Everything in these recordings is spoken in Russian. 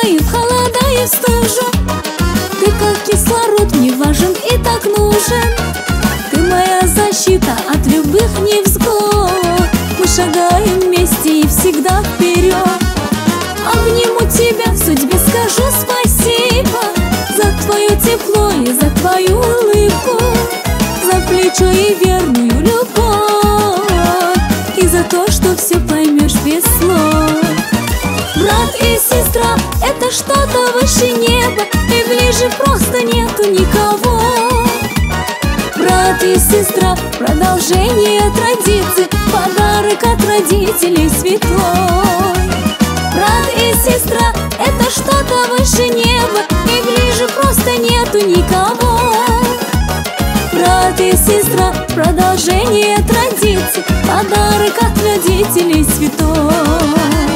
и в холода, и в стужу. Ты как кислород мне важен и так нужен. Ты моя защита от любых невзгод. Мы шагаем вместе и всегда вперед. Обниму тебя, судьбе скажу спасибо за твое тепло и за твою улыбку, за плечо и верную любовь, и за то, что все поймешь без слов. Брат и сестра — это что-то выше неба, и ближе просто нету никого. Брат и сестра — продолжение традиций, подарок от родителей светлой. Брат и сестра — это что-то выше неба, и ближе просто нету никого. Брат и сестра — продолжение традиций, подарок от родителей святой.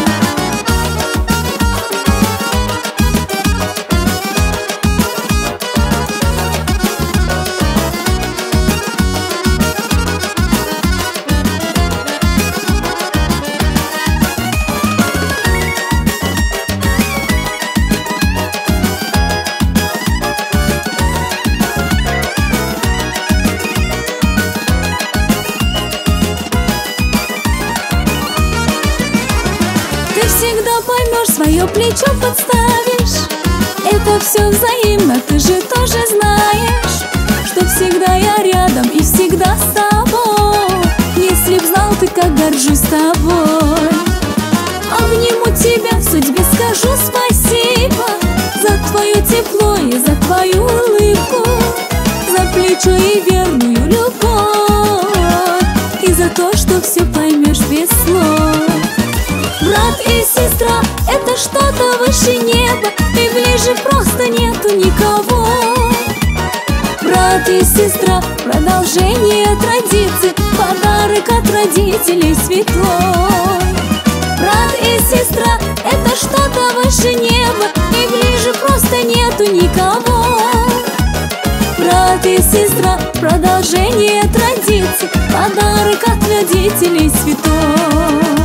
Ты всегда поймешь, свое плечо подставишь. Это все взаимно, ты же тоже знаешь, что всегда я рядом и всегда с тобой. Если б знал ты, как горжусь тобой. Обниму тебя, судьбе скажу спасибо за твое тепло и за твою улыбку, за плечо и верную любовь, и за то, что все поймешь без слов. Брат и сестра — это что-то выше неба, и ближе просто нету никого. Брат и сестра — продолжение традиций, подарок от родителей светлой. Брат и сестра — это что-то выше неба, и ближе просто нету никого. Брат и сестра — продолжение традиций, подарок от родителей святой.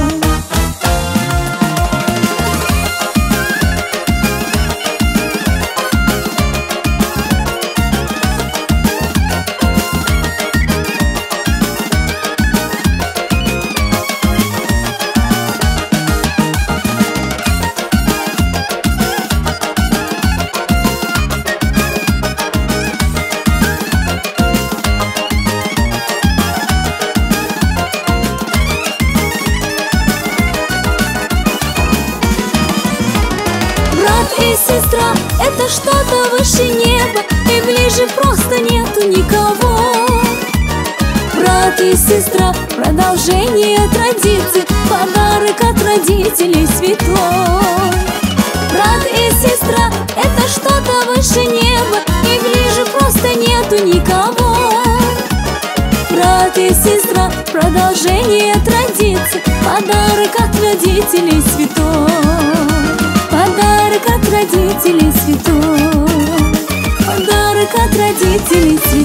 Брат и сестра — это что-то выше неба, и ближе просто нету никого. Брат и сестра — продолжение традиций, подарок от родителей светлой. Брат и сестра — это что-то выше неба, и ближе просто нету никого. Брат и сестра — продолжение традиций, подарок от родителей святой. Подарок от родителей святой, подарок от родителей святой.